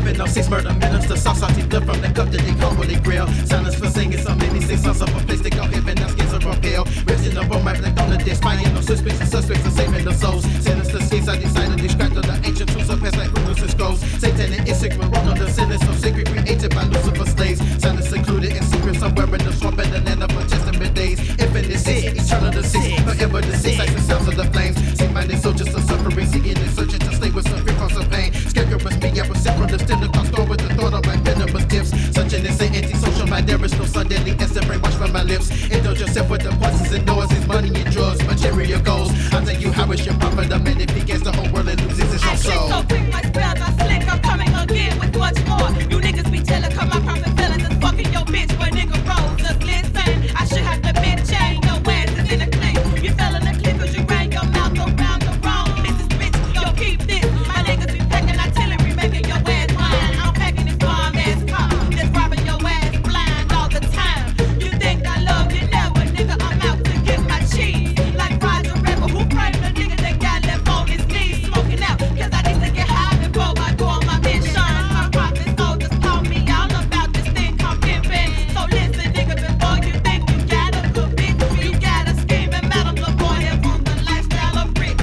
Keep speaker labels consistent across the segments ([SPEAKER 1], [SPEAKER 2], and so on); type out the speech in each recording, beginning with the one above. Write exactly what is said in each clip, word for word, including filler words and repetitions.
[SPEAKER 1] seven oh six murder minister, sauce salty blood from the cup that they call Holy Grail. Silence for singing so many six songs of a place they call heaven. Now skins are hell. Resting up on my black on the dead, spying no suspects and suspects and saving the souls. Sinister schemes I decided to distract of the ancient tools of past like rumors and scrolls. Satan and Issachar run on the sinners, so sacred created by Lucifer's slaves. Silence secluded in secret somewhere in the swamp in the land of Old Testament days. Infinite six, eternal the six, forever the six, like the sounds of the flames. See-minded soldiers of suffering, seeking and searching to slay with suffering from some pain. Scarecrows me, I was sent from the Steadicon storm with the thought of my venomous tips. Such an insane antisocial mind, there is no sun deadly instant brainwash from my lips. Indulge yourself with the poisons and noises, money and drugs, material goals. I'll tell you how it's your profit, the minute he gets the whole world and loses its own soul.
[SPEAKER 2] I so quick, my spells are slick, I'm coming again with much more. You niggas be telling, come my profit feelings is fucking your bitch, but nigga rolls just listen. I should have the bitch chain, your ass is in a click. You fell in the click cause you ran your mouth around the wrong. This is bitch, yo keep this. My niggas be packing artillery, making your ass blind. I'm packing this bomb ass car, just robbing your ass blind all the time. You think I love you never, nigga, I'm out to get my cheese. Like Rise the Rebel, who framed the nigga that got left on his knees smoking out, cause I need to get high before I go on my mission. My profit soldiers taught me all about this thing called pimping. So listen, nigga, before you think you got a good bitch, you got a scheming metal little boy that want the lifestyle of rich.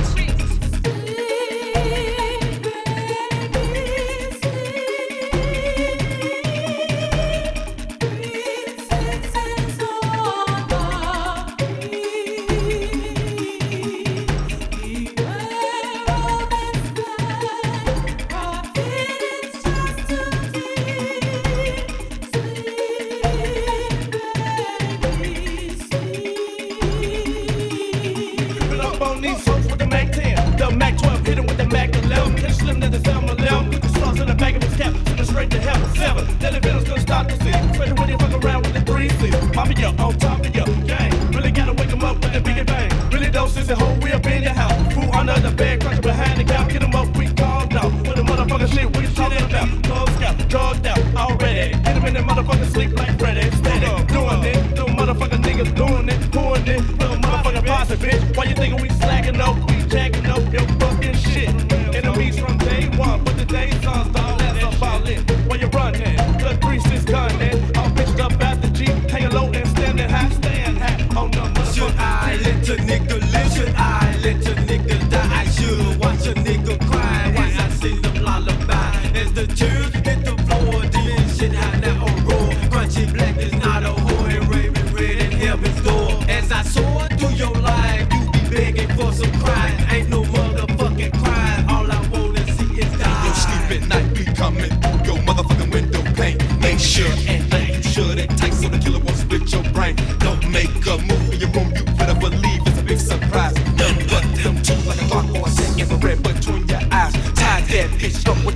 [SPEAKER 3] On these folks with the Mac ten, the Mac twelve, hit him with the Mac eleven. Catch slim to the Selma eleven, put the sauce in the back of his cap, send him straight to heaven. Seven, then the villain's gonna start to see, especially when you fuck around with the three C's. Mafia on top of your game, really gotta wake him up with a biggie bang. Really don't sense the whole we up in your house. Who under the bed, crouching behind the couch, get him up, we called out. With the motherfucking shit we talking about, Cub Scout, drugged out already. Get him in the motherfucking sleep like Freddy, steady, doing it. Little motherfucking niggas doing it, doing it. Little motherfucking posse, bitch. Why you thinking we slacking up, we jacking up your fucking shit? Enemies from day one, but the days on start that's about it. Where you running? The three six gunning. All bitched up at the Jeep, hanging low and standing high, staying high. Oh no,
[SPEAKER 4] should I let a nigga live? Should I let a nigga die? I should watch a nigga cry while I sing them lullaby. As the tears hit the floor, demon shit how now a roar. Crunchy black is not a whore, and raving red in heaven's door. As I soar through your life, you be begging for some crying. Ain't no motherfucking crying. All I wanna see is die.
[SPEAKER 5] Your sleep at night be coming through your motherfucking window pane. Make sure and think you should it tight so the killer won't split your brain. Don't make a move in your room, you better believe it's a big surprise. Nothing but them two like a clock or a set infrared between your eyes. Tie that bitch up with